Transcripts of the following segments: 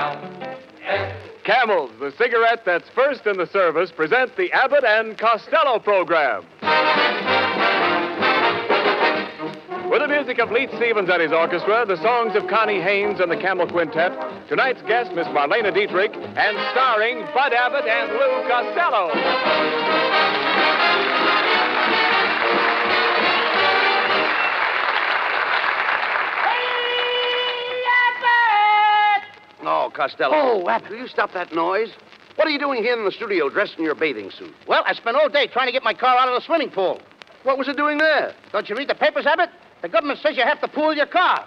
Camels, the cigarette that's first in the service, present the Abbott and Costello program. With the music of Leith Stevens and his orchestra, the songs of Connie Haynes and the Camel Quintet, tonight's guest, Miss Marlena Dietrich, and starring Bud Abbott and Lou Costello. Oh, Costello. Oh, Abbott. Will you stop that noise? What are you doing here in the studio dressed in your bathing suit? Well, I spent all day trying to get my car out of the swimming pool. What was it doing there? Don't you read the papers, Abbott? The government says you have to pool your car.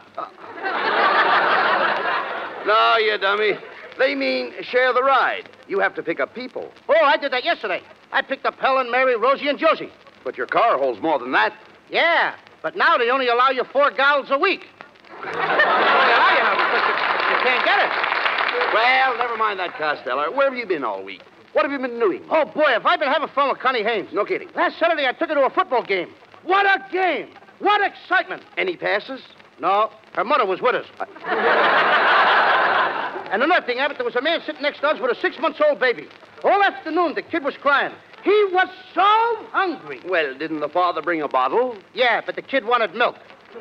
No, you dummy. They mean share the ride. You have to pick up people. Oh, I did that yesterday. I picked up Helen, Mary, Rosie, and Josie. But your car holds more than that. Yeah, but now they only allow you 4 gallons a week. Because you can't get it. Well, never mind that, Costello. Where have you been all week? What have you been doing? Oh, boy, have I been having fun with Connie Haynes. No kidding. Last Saturday, I took her to a football game. What a game! What excitement! Any passes? No, her mother was with us. And another thing, Abbott, there was a man sitting next to us with a 6-month-old baby. All afternoon, the kid was crying. He was so hungry. Well, didn't the father bring a bottle? Yeah, but the kid wanted milk.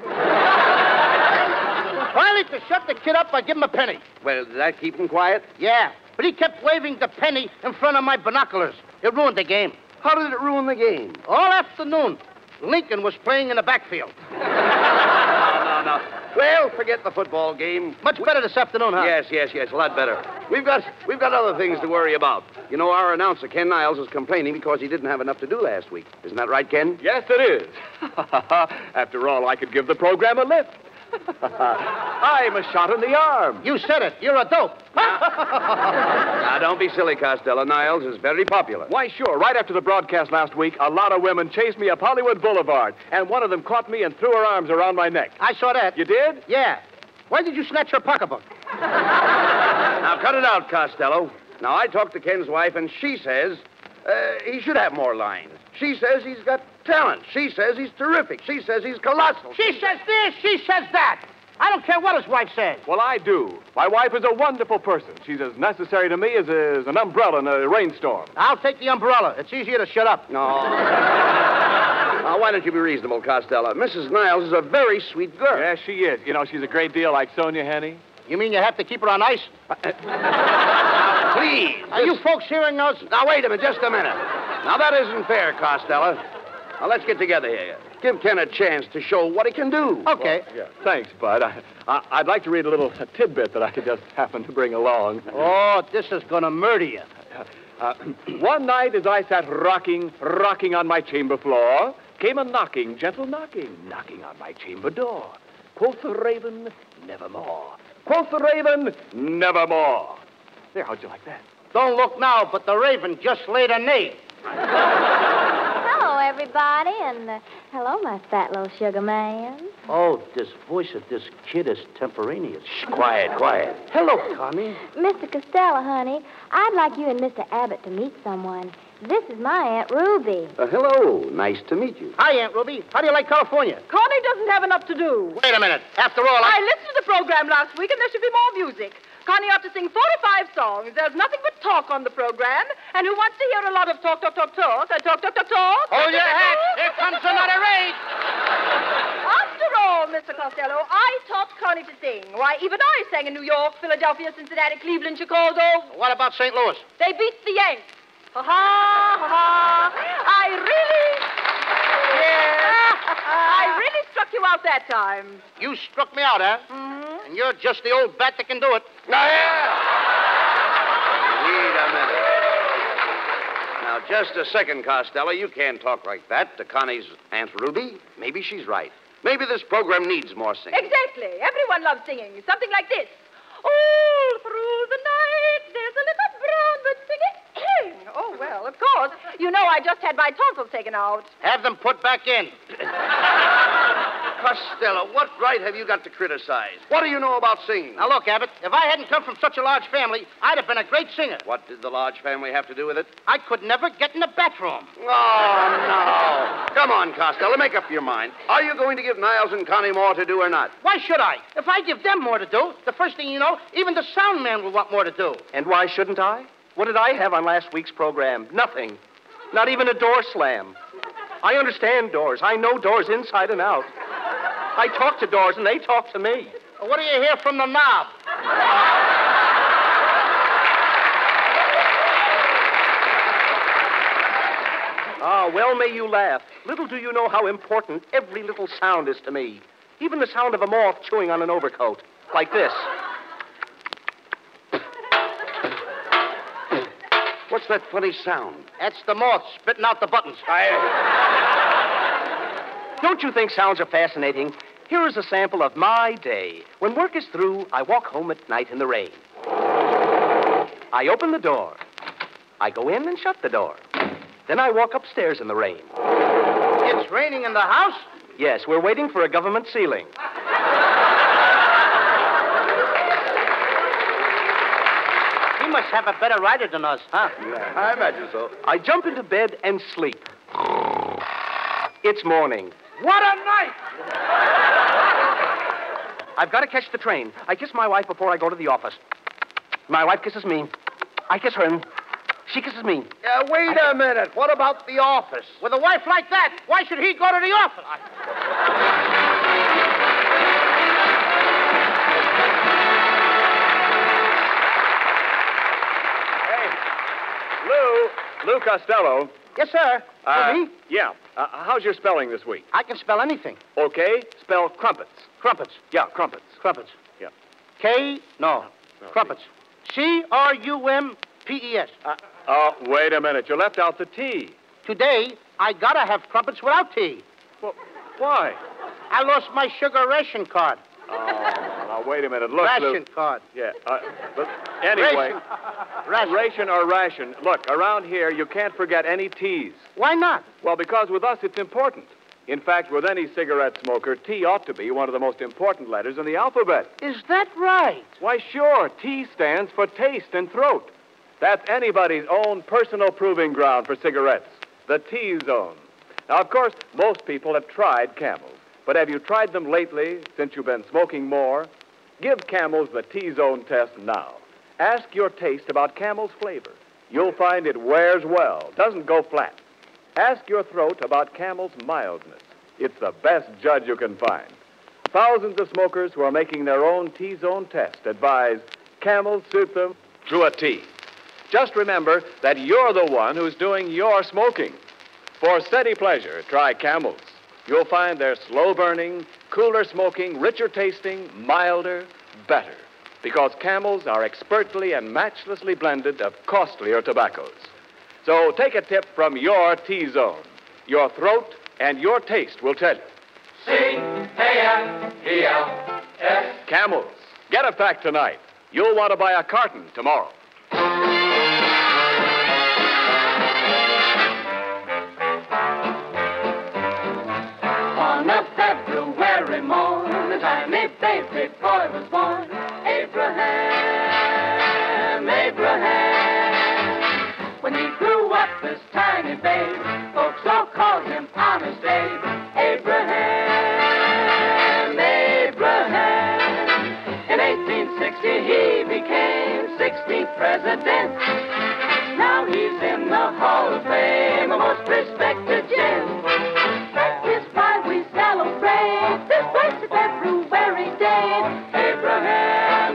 Finally, to shut the kid up, I give him a penny. Well, did that keep him quiet? Yeah, but he kept waving the penny in front of my binoculars. It ruined the game. How did it ruin the game? All afternoon, Lincoln was playing in the backfield. No. Well, forget the football game. Much better this afternoon, huh? Yes, a lot better. We've got other things to worry about. You know, our announcer, Ken Niles, is complaining because he didn't have enough to do last week. Isn't that right, Ken? Yes, it is. After all, I could give the program a lift. I'm a shot in the arm. You said it. You're a dope. Now, don't be silly, Costello. Niles is very popular. Why, sure. Right after the broadcast last week, a lot of women chased me up Hollywood Boulevard, and one of them caught me and threw her arms around my neck. I saw that. You did? Yeah. Why did you snatch her pocketbook? Now, cut it out, Costello. Now, I talked to Ken's wife, and she says he should have more lines. She says he's got talent. She says he's terrific. She says he's colossal. She says this, she says that. I don't care what his wife says. Well, I do. My wife is a wonderful person. She's as necessary to me as an umbrella in a rainstorm. I'll take the umbrella. It's easier to shut up. No. Now, why don't you be reasonable, Costello? Mrs. Niles is a very sweet girl. Yes, she is. You know, she's a great deal like Sonia Henney. You mean you have to keep her on ice? Now, please. Are you folks hearing us? Now, wait a minute, just a minute. Now, that isn't fair, Costello. Now, let's get together here. Give Ken a chance to show what he can do. Okay. Well, yeah. Thanks, Bud. I'd like to read a little tidbit that I just happened to bring along. Oh, this is going to murder you. One night as I sat rocking on my chamber floor, came a gentle knocking on my chamber door. Quoth the raven, nevermore. Quoth the raven, nevermore. There, how'd you like that? Don't look now, but the raven just laid an egg. Hello, everybody, and hello, my fat little sugar man. Oh, this voice of this kid is temporaneous. Shh, quiet. Hello, Connie. Mr. Costello, honey, I'd like you and Mr. Abbott to meet someone. This is my Aunt Ruby. Hello. Nice to meet you. Hi, Aunt Ruby. How do you like California? Connie doesn't have enough to do. Wait a minute. After all, I listened to the program last week, and there should be more music. Connie ought to sing 4 or 5 songs. There's nothing but talk on the program. And who wants to hear a lot of talk? Hold your hat. Here comes another raid. After all, Mr. Costello, I taught Connie to sing. Why, even I sang in New York, Philadelphia, Cincinnati, Cleveland, Chicago. What about St. Louis? They beat the Yanks. Ha ha, ha ha. I really struck you out that time. You struck me out, huh? Mm-hmm. And you're just the old bat that can do it. Now, wait a minute. Now, just a second, Costello. You can't talk like that to Connie's Aunt Ruby. Maybe she's right. Maybe this program needs more singing. Exactly. Everyone loves singing. Something like this. All through the night, there's a little brown bird singing. Oh, well, of course. You know I just had my tonsils taken out. Have them put back in. Costello, what right have you got to criticize? What do you know about singing? Now, look, Abbott, if I hadn't come from such a large family, I'd have been a great singer. What did the large family have to do with it? I could never get in the bathroom. Oh, no. Come on, Costello, make up your mind. Are you going to give Niles and Connie more to do or not? Why should I? If I give them more to do, the first thing you know, even the sound man will want more to do. And why shouldn't I? What did I have on last week's program? Nothing. Not even a door slam. I understand doors. I know doors inside and out. I talk to doors, and they talk to me. Well, what do you hear from the knob? Ah, well, may you laugh. Little do you know how important every little sound is to me. Even the sound of a moth chewing on an overcoat. Like this. What's that funny sound? That's the moth spitting out the buttons. Don't you think sounds are fascinating? Here is a sample of my day. When work is through, I walk home at night in the rain. I open the door. I go in and shut the door. Then I walk upstairs in the rain. It's raining in the house? Yes, we're waiting for a government ceiling. He must have a better rider than us, huh? Yeah, I imagine so. I jump into bed and sleep. It's morning. What a night! I've got to catch the train. I kiss my wife before I go to the office. My wife kisses me. I kiss her, and she kisses me. Wait a minute. What about the office? With a wife like that, why should he go to the office? Lou Costello. Yes, sir. For me? Yeah. How's your spelling this week? I can spell anything. Okay. Spell crumpets. Crumpets. Yeah, crumpets. Crumpets. Yeah. No. Crumpets. Crumpets. Wait a minute. You left out the T. Today, I gotta have crumpets without tea. Well, why? I lost my sugar ration card. Now, wait a minute. Look, Lou. Ration card. Yeah. But anyway. Ration. Ration. Look, around here, you can't forget any T's. Why not? Well, because with us, it's important. In fact, with any cigarette smoker, T ought to be one of the most important letters in the alphabet. Is that right? Why, sure. T stands for taste and throat. That's anybody's own personal proving ground for cigarettes. The T-zone. Now, of course, most people have tried Camels. But have you tried them lately, since you've been smoking more? Give Camels the T-zone test now. Ask your taste about Camel's flavor. You'll find it wears well, doesn't go flat. Ask your throat about Camel's mildness. It's the best judge you can find. Thousands of smokers who are making their own T-zone test advise Camels suit them to a T. Just remember that you're the one who's doing your smoking. For steady pleasure, try Camels. You'll find they're slow-burning, cooler smoking, richer tasting, milder, better. Because Camels are expertly and matchlessly blended of costlier tobaccos. So take a tip from your T-zone. Your throat and your taste will tell you. C-A-M-E-L-S. Camels. Get a pack tonight. You'll want to buy a carton tomorrow. On a February morn, a tiny baby boy was born. Abraham. When he grew up, this tiny babe, folks all called him Honest Abe. Abraham. In 1860, he became 16th president. Now he's in the Hall of Fame, a most respected gent. That is why we celebrate this blessed February day. Abraham.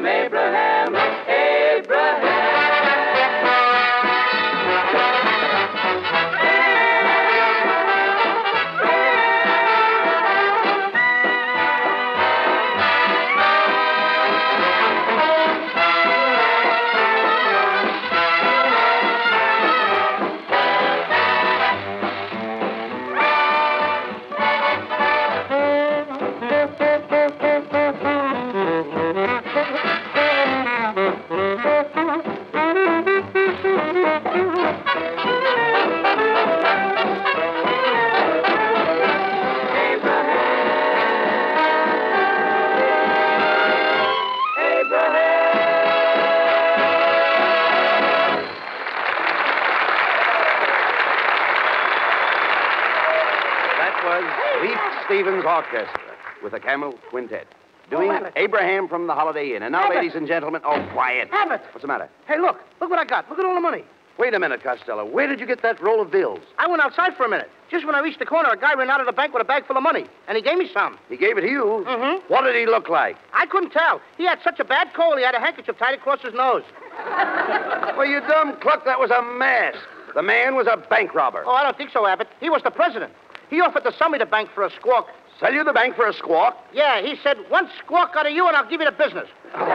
Stevens Orchestra with the Camel Quintet. Doing Abbott. Abraham from the Holiday Inn. And now, Abbott. ladies and gentlemen, oh, quiet. Abbott. What's the matter? Hey, look. Look what I got. Look at all the money. Wait a minute, Costello. Where did you get that roll of bills? I went outside for a minute. Just when I reached the corner, a guy ran out of the bank with a bag full of money, and he gave me some. He gave it to you? Mm-hmm. What did he look like? I couldn't tell. He had such a bad cold, he had a handkerchief tied across his nose. Well, you dumb cluck, that was a mask. The man was a bank robber. Oh, I don't think so, Abbott. He was the president. He offered to sell me the bank for a squawk. Sell you the bank for a squawk? Yeah, he said, one squawk out of you and I'll give you the business.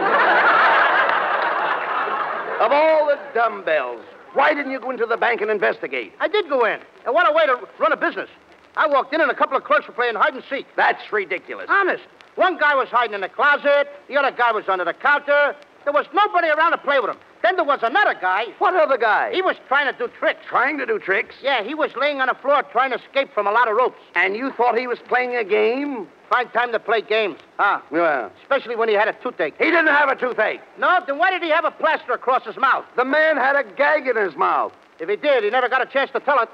Of all the dumbbells, why didn't you go into the bank and investigate? I did go in. And what a way to run a business. I walked in and a couple of clerks were playing hide and seek. That's ridiculous. Honest. One guy was hiding in the closet. The other guy was under the counter. There was nobody around to play with him. Then there was another guy. What other guy? He was trying to do tricks. Trying to do tricks? Yeah, he was laying on the floor trying to escape from a lot of ropes. And you thought he was playing a game? Fine time to play games. Huh? Well, Especially when he had a toothache. he didn't have a toothache. No, then why did he have a plaster across his mouth? The man had a gag in his mouth. If he did, he never got a chance to tell it.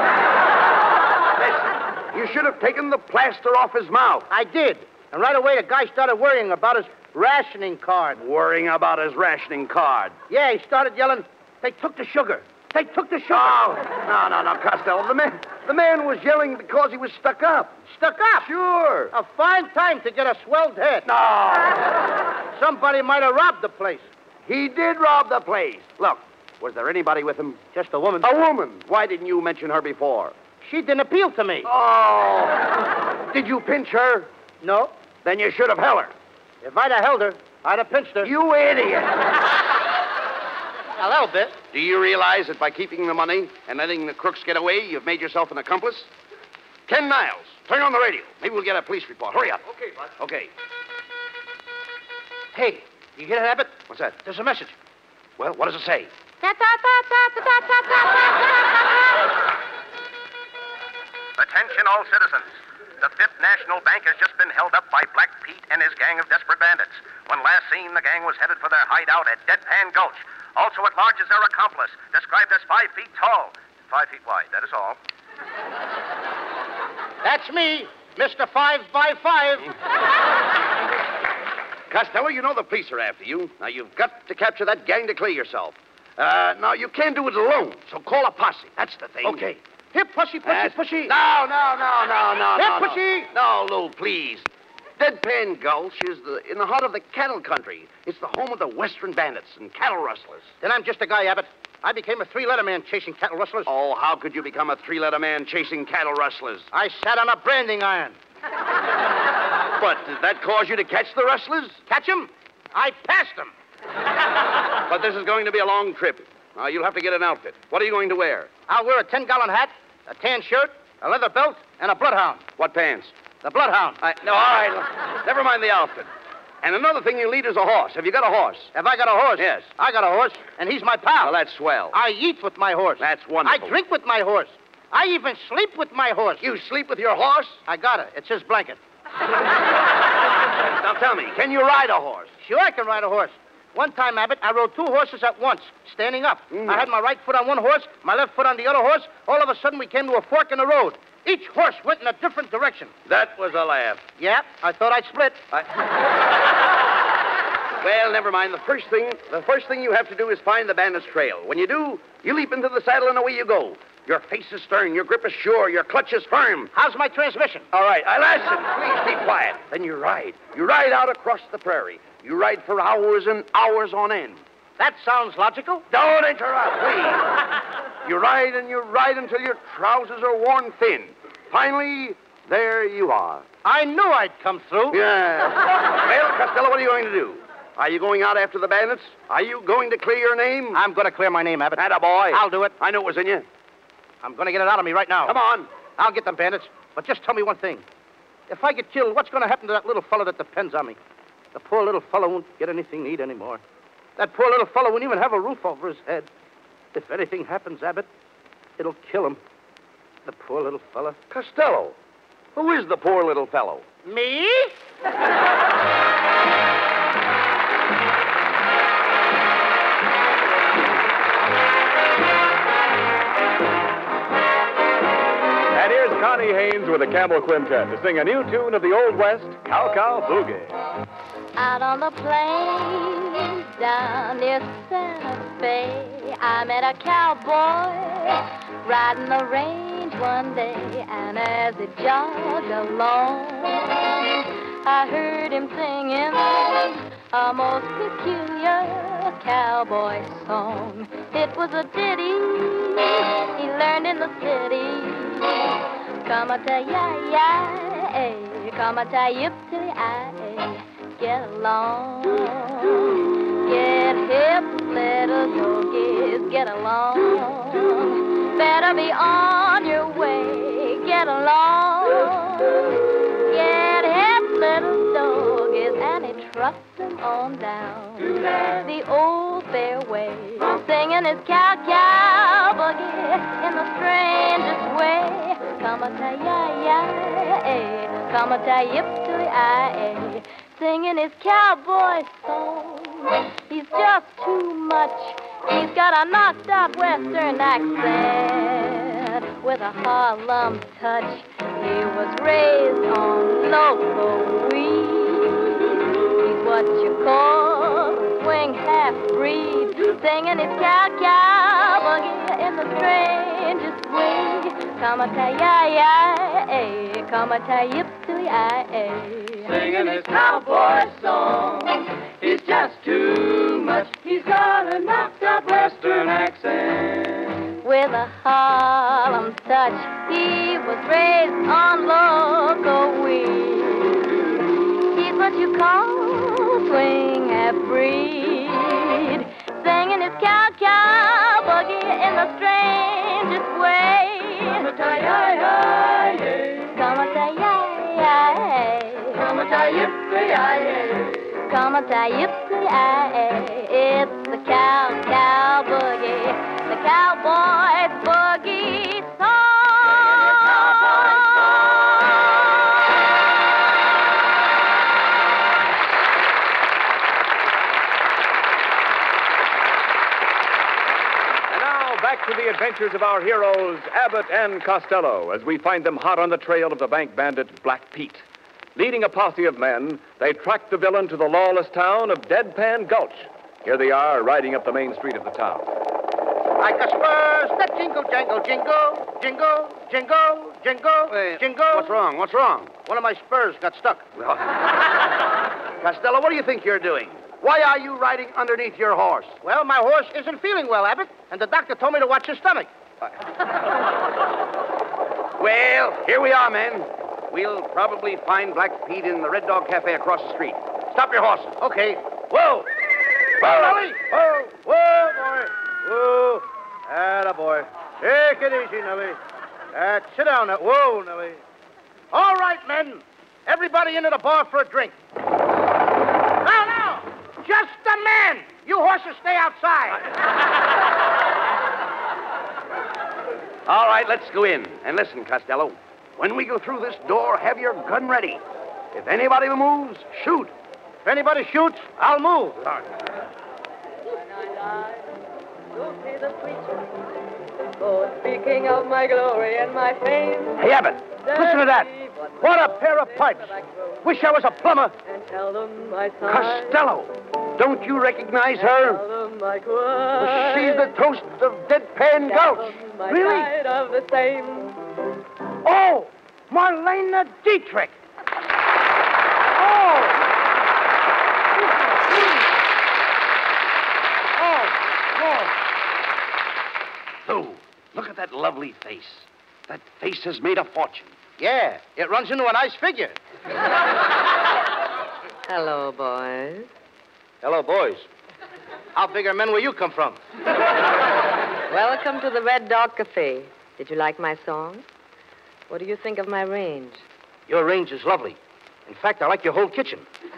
Listen, you should have taken the plaster off his mouth. I did. And right away, the guy started worrying about his rationing card. Worrying about his rationing card. Yeah, he started yelling, they took the sugar. They took the sugar. Oh, no, Costello. The man was yelling because he was stuck up. Stuck up. Sure. A fine time to get a swelled head. No. Somebody might have robbed the place. He did rob the place. Look, was there anybody with him? Just a woman. A woman. Why didn't you mention her before? She didn't appeal to me. Oh. Did you pinch her? No. Then you should have held her. If I'd have held her, I'd have pinched her. You idiot. A little bit. Do you realize that by keeping the money and letting the crooks get away, you've made yourself an accomplice? Ken Niles, turn on the radio. Maybe we'll get a police report. Hurry up. Okay, Bud. Okay. Hey, you hear that, Abbott? What's that? There's a message. Well, what does it say? Attention all citizens. The Fifth National Bank has just been held up by Black Pete and his gang of desperate bandits. When last seen, the gang was headed for their hideout at Deadpan Gulch. Also at large is their accomplice, described as 5 feet tall, 5 feet wide, that is all. That's me, Mr. 5x5. Costello, you know the police are after you. Now, you've got to capture that gang to clear yourself. Now, you can't do it alone, so call a posse. That's the thing. Okay. Here, pussy. No. Here, pussy. No, Lou, please. Deadpan Gulch is in the heart of the cattle country. It's the home of the Western bandits and cattle rustlers. Then I'm just a guy, Abbott. I became a 3-letter man chasing cattle rustlers. Oh, how could you become a 3-letter man chasing cattle rustlers? I sat on a branding iron. But did that cause you to catch the rustlers? Catch 'em? I passed 'em. But this is going to be a long trip. Now, you'll have to get an outfit. What are you going to wear? I'll wear a 10-gallon hat, a tan shirt, a leather belt, and a bloodhound. What pants? The bloodhound. No, all right. Never mind the outfit. And another thing you'll need is a horse. Have you got a horse? Have I got a horse? Yes. I got a horse, and he's my pal. Well, that's swell. I eat with my horse. That's wonderful. I drink with my horse. I even sleep with my horse. You sleep with your horse? I got it. It's his blanket. Now, tell me, can you ride a horse? Sure, I can ride a horse. One time, Abbott, I rode 2 horses at once, standing up. I had my right foot on one horse, my left foot on the other horse. All of a sudden, we came to a fork in the road. Each horse went in a different direction. That was a laugh. Yeah, I thought I'd split. Well, never mind. The first thing you have to do is find the bandit's trail. When you do, you leap into the saddle and away you go. Your face is stern, your grip is sure, your clutch is firm. How's my transmission? All right, listen, please keep quiet. Then you ride. You ride out across the prairie. You ride for hours and hours on end. That sounds logical. Don't interrupt, please. You ride and you ride until your trousers are worn thin. Finally, there you are. I knew I'd come through. Yeah. Well, Costello, what are you going to do? Are you going out after the bandits? Are you going to clear your name? I'm going to clear my name, Abbott. Attaboy. I'll do it. I knew it was in you. I'm going to get it out of me right now. Come on. I'll get them bandits. But just tell me one thing. If I get killed, what's going to happen to that little fellow that depends on me? The poor little fellow won't get anything to eat anymore. That poor little fellow won't even have a roof over his head. If anything happens, Abbott, it'll kill him. The poor little fellow. Costello, who is the poor little fellow? Me? And here's Connie Haynes with the Camel Quintet to sing a new tune of the Old West, Cow Cow Boogie. Out on the plains down near Santa Fe, I met a cowboy riding the range one day, and as he jogged along, I heard him singing a most peculiar cowboy song. It was a ditty he learned in the city. Come-a-ta-ya-ya, come-a-ta-yip-tilly-I. Get along, get hip, little doggies, get along. Better be on your way, get along. Get hip, little doggies, and he trucks them on down the old fairway, singing his cow-cow boogie in the strangest way. Come-a-ta-ya-ya, come-a-ta-yip-tilly-I. Singing his cowboy song. He's just too much. He's got a knocked-out western accent with a Harlem touch. He was raised on local weed. He's what you call a swing half-breed. Singing his cow-cow boogie in the strangest way. Come-a-ta-ya-ya, come-a-ta-yip-tilly-I. Singing his cowboy song. He's just too much. He's got a knocked-out western accent with a Harlem touch. He was raised on local weed. He's what you call swing half-breed, singing his cow-cow boogie in the strangest way. Come-a-ta-ya-ya, come-a-ta-ya-ya, come-a-ta-yip-tilly-I. Come-a-ta-yip-tilly-I. It's the cow-cow boogie, the cowboy boogie song. And now, back to the adventures of our heroes, Abbott and Costello, as we find them hot on the trail of the bank bandit Black Pete. Leading a posse of men, they track the villain to the lawless town of Deadpan Gulch. Here they are, riding up the main street of the town. Like a spurs that jingle, jangle, jingle, jingle, jingle, jingle, jingle. What's wrong? What's wrong? One of my spurs got stuck. Costello, what do you think you're doing? Why are you riding underneath your horse? Well, my horse isn't feeling well, Abbott, and the doctor told me to watch his stomach. Well, here we are, men. We'll probably find Black Pete in the Red Dog Cafe across the street. Stop your horses. Okay. Whoa! Whoa, Nellie! Whoa! Whoa, boy! Whoa! Atta boy. Take it easy, Nellie. Sit down now. Whoa, Nellie. All right, men. Everybody into the bar for a drink. Now! Just a man! You horses stay outside. All right, let's go in. And listen, Costello. When we go through this door, have your gun ready. If anybody moves, shoot. If anybody shoots, I'll move. All right. Go see the preacher. Oh, speaking of my glory and my fame. Hey, Abbott, listen to that. What a pair of pipes. Wish I was a plumber. And tell them my son. Costello, don't you recognize her? Tell them my choir. She's the toast of Deadpan Gulch. Really? Of the same. Oh, Marlena Dietrich. Oh, Lou, look at that lovely face. That face has made a fortune. yeah, it runs into a nice figure. Hello, boys. Hello, boys. How big are men where you come from? Welcome to the Red Dog Cafe. Did you like my song? What do you think of my range? Your range is lovely. In fact, I like your whole kitchen.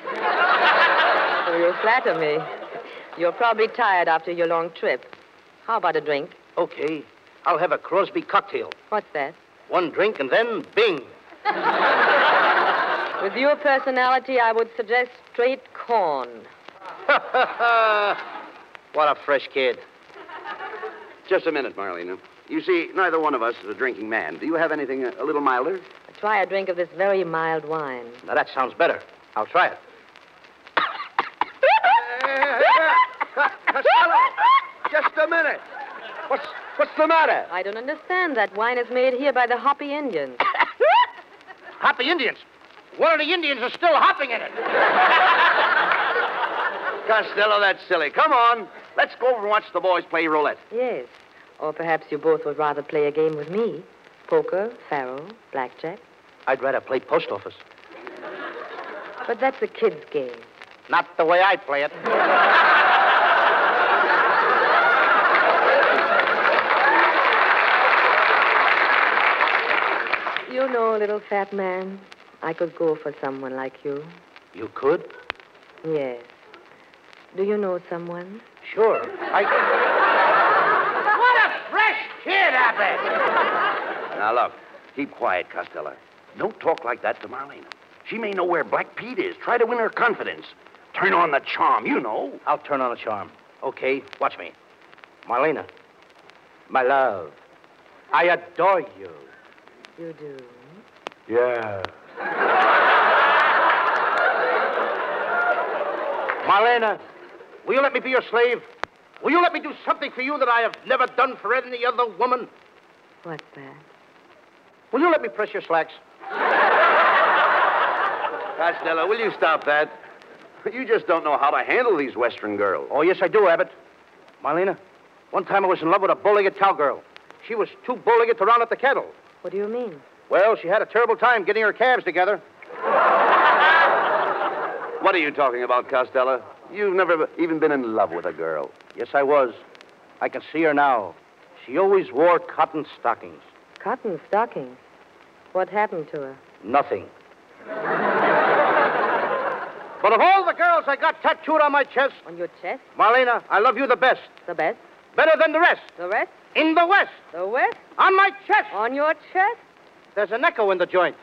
So you flatter me. You're probably tired after your long trip. How about a drink? Okay, I'll have a Crosby cocktail. What's that? One drink and then bing. With your personality, I would suggest straight corn. What a fresh kid. Just a minute, Marlena. You see, neither one of us is a drinking man. Do you have anything a little milder? try a drink of this very mild wine. Now, that sounds better. I'll try it. Costello, just a minute. What's the matter? I don't understand. That wine is made here by the Hopi Indians. Hopi Indians? One of the Indians is still hopping in it. Costello, that's silly. Come on. Let's go over and watch the boys play roulette. Yes. Or perhaps you both would rather play a game with me. Poker, faro, blackjack. I'd rather play post office. But that's a kid's game. Not the way I play it. You know, little fat man, I could go for someone like you. You could? Yes. Do you know someone? Sure. What a fresh kid, Abbott! Now, look. Keep quiet, Costello. Don't talk like that to Marlena. She may know where Black Pete is. Try to win her confidence. Turn on the charm, you know. I'll turn on the charm. Okay, watch me. Marlena, my love, I adore you. You do? Yeah. Marlena, will you let me be your slave? Will you let me do something for you that I have never done for any other woman? What's that? Will you let me press your slacks? Costello, will you stop that? You just don't know how to handle these Western girls. Oh, yes, I do, Abbott. Marlena, one time I was in love with a bow-legged cowgirl. She was too bow-legged to round up the cattle. What do you mean? Well, she had a terrible time getting her calves together. What are you talking about, Costello? You've never even been in love with a girl. Yes, I was. I can see her now. She always wore cotton stockings. Cotton stockings? What happened to her? Nothing. But of all the girls I got tattooed on my chest... On your chest? Marlena, I love you the best. The best? Better than the rest. The rest? In the West. The West? On my chest. On your chest? There's an echo in the joint.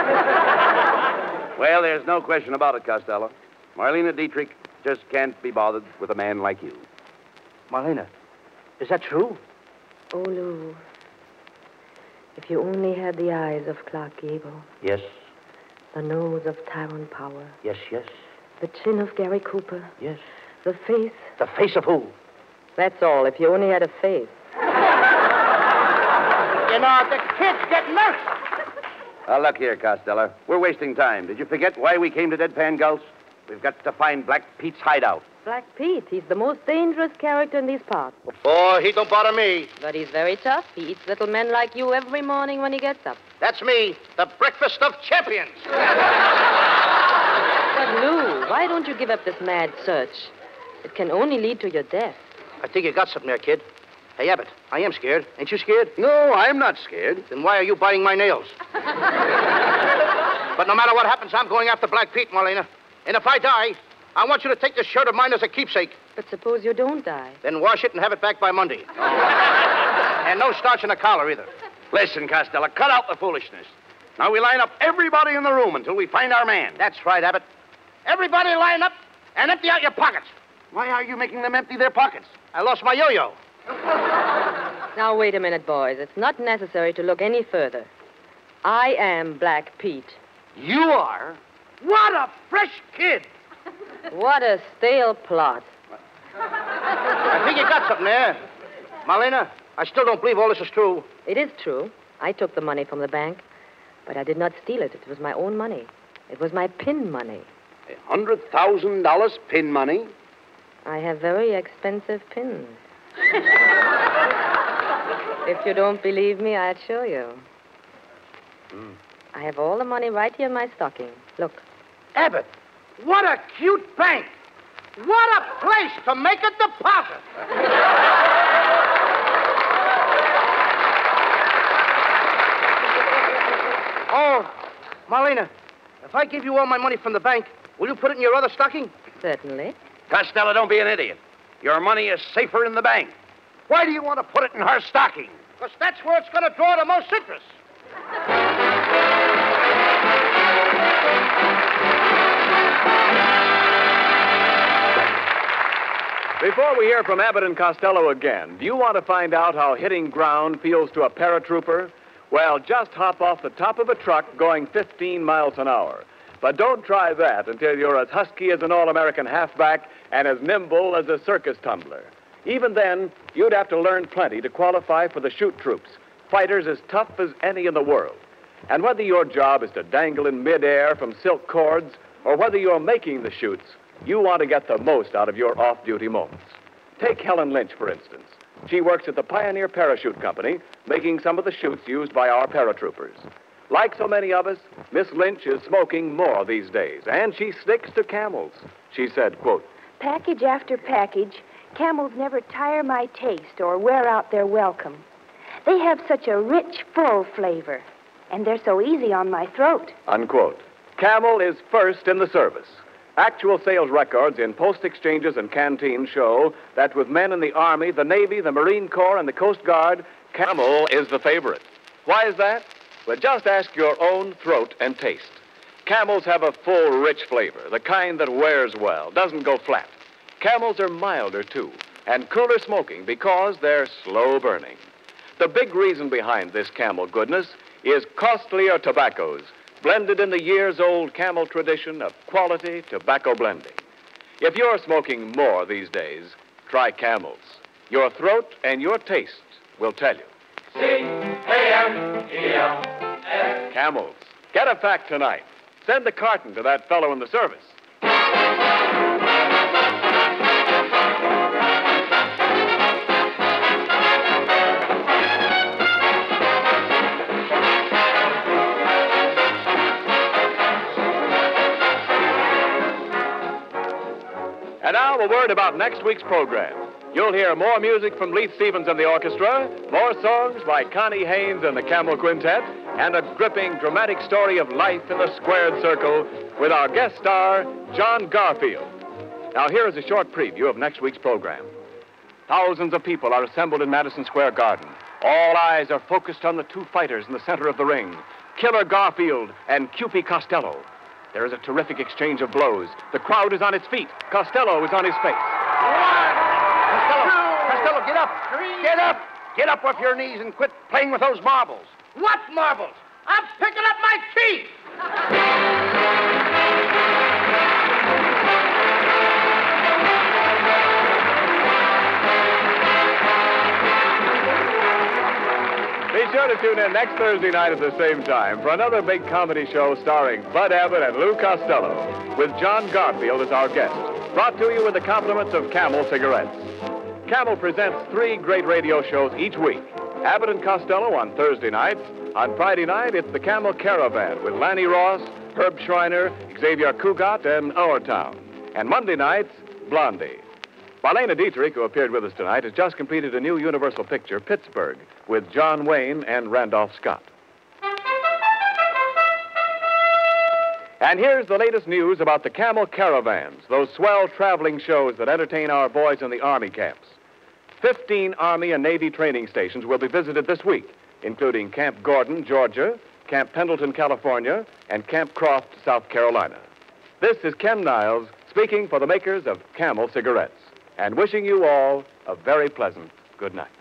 Well, there's no question about it, Costello. Marlena Dietrich just can't be bothered with a man like you. Marlena, is that true? Oh, Lou, if you only had the eyes of Clark Gable, Yes, the nose of Tyrone Power, yes, yes, the chin of Gary Cooper, yes. the face. The face of who? That's all, if you only had a face. You know, the kids get nervous. Look here, Costello. We're wasting time. Did you forget why we came to Deadpan Gulch? We've got to find Black Pete's hideout. Black Pete, he's the most dangerous character in these parts. Oh, he don't bother me. But he's very tough. He eats little men like you every morning when he gets up. That's me, the breakfast of champions. But, Lou, why don't you give up this mad search? It can only lead to your death. I think you got something there, kid. Hey, Abbott, I am scared. Ain't you scared? No, I'm not scared. Then why are you biting my nails? But no matter what happens, I'm going after Black Pete, Marlena. And if I die, I want you to take this shirt of mine as a keepsake. But suppose you don't die. Then wash it and have it back by Monday. And no starch in the collar, either. Listen, Costello, cut out the foolishness. Now we line up everybody in the room until we find our man. That's right, Abbott. Everybody line up and empty out your pockets. Why are you making them empty their pockets? I lost my yo-yo. Now, wait a minute, boys. It's not necessary to look any further. I am Black Pete. You are? What a fresh kid. What a stale plot. I think you got something there. Marlena, I still don't believe all this is true. It is true. I took the money from the bank, but I did not steal it. It was my own money. It was my pin money. $100,000 pin money? I have very expensive pins. If you don't believe me, I'll show you. I have all the money right here in my stocking. Look. Abbott, what a cute bank. What a place to make a deposit. Oh, Marlena, if I give you all my money from the bank, will you put it in your other stocking? Certainly. Costello, don't be an idiot. Your money is safer in the bank. Why do you want to put it in her stocking? Because that's where it's going to draw the most interest. Before we hear from Abbott and Costello again, do you want to find out how hitting ground feels to a paratrooper? Well, just hop off the top of a truck going 15 miles an hour. But don't try that until you're as husky as an All-American halfback and as nimble as a circus tumbler. Even then, you'd have to learn plenty to qualify for the shoot troops, fighters as tough as any in the world. And whether your job is to dangle in midair from silk cords or whether you're making the shoots, you want to get the most out of your off-duty moments. Take Helen Lynch, for instance. She works at the Pioneer Parachute Company, making some of the chutes used by our paratroopers. Like so many of us, Miss Lynch is smoking more these days, and she sticks to Camels. She said, quote, "Package after package, Camels never tire my taste or wear out their welcome. They have such a rich, full flavor, and they're so easy on my throat." Unquote. Camel is first in the service. Actual sales records in post exchanges and canteens show that with men in the Army, the Navy, the Marine Corps, and the Coast Guard, Camel is the favorite. Why is that? Well, just ask your own throat and taste. Camels have a full, rich flavor, the kind that wears well, doesn't go flat. Camels are milder, too, and cooler smoking because they're slow burning. The big reason behind this Camel goodness is costlier tobaccos, blended in the years-old Camel tradition of quality tobacco blending. If you're smoking more these days, try Camels. Your throat and your taste will tell you. C-A-M-E-L-S. Camels. Get a pack tonight. Send the carton to that fellow in the service. And now a word about next week's program. You'll hear more music from Leith Stevens and the orchestra, more songs by Connie Haynes and the Camel Quintet, and a gripping, dramatic story of life in the squared circle with our guest star, John Garfield. Now, here is a short preview of next week's program. Thousands of people are assembled in Madison Square Garden. All eyes are focused on the two fighters in the center of the ring, Killer Garfield and Kewpie Costello. There is a terrific exchange of blows. The crowd is on its feet. Costello is on his face. Costello, get up. Get up. Get up off your knees and quit playing with those marbles. What marbles? I'm picking up my teeth. Be sure to tune in next Thursday night at the same time for another big comedy show starring Bud Abbott and Lou Costello, with John Garfield as our guest. Brought to you with the compliments of Camel Cigarettes. Camel presents 3 great radio shows each week. Abbott and Costello on Thursday nights. On Friday night, it's the Camel Caravan with Lanny Ross, Herb Schreiner, Xavier Cugat, and Our Town. And Monday nights, Blondie. Marlene Dietrich, who appeared with us tonight, has just completed a new Universal picture, Pittsburgh, with John Wayne and Randolph Scott. And here's the latest news about the Camel Caravans, those swell traveling shows that entertain our boys in the Army camps. 15 Army and Navy training stations will be visited this week, including Camp Gordon, Georgia, Camp Pendleton, California, and Camp Croft, South Carolina. This is Ken Niles speaking for the makers of Camel Cigarettes, and wishing you all a very pleasant good night.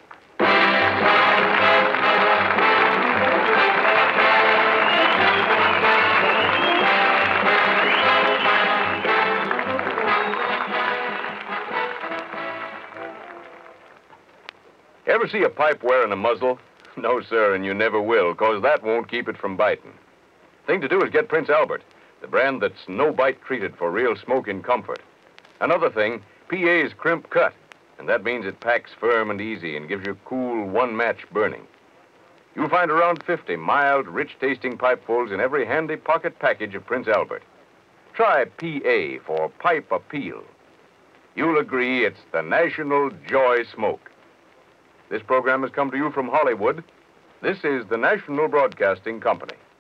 Ever see a pipe wearing a muzzle? No, sir, and you never will, because that won't keep it from biting. Thing to do is get Prince Albert, the brand that's no-bite treated for real smoking comfort. Another thing, PA's crimp cut, and that means it packs firm and easy and gives you cool, one-match burning. You'll find around 50 mild, rich-tasting pipefuls in every handy pocket package of Prince Albert. Try PA for Pipe Appeal. You'll agree it's the National Joy Smoke. This program has come to you from Hollywood. This is the National Broadcasting Company.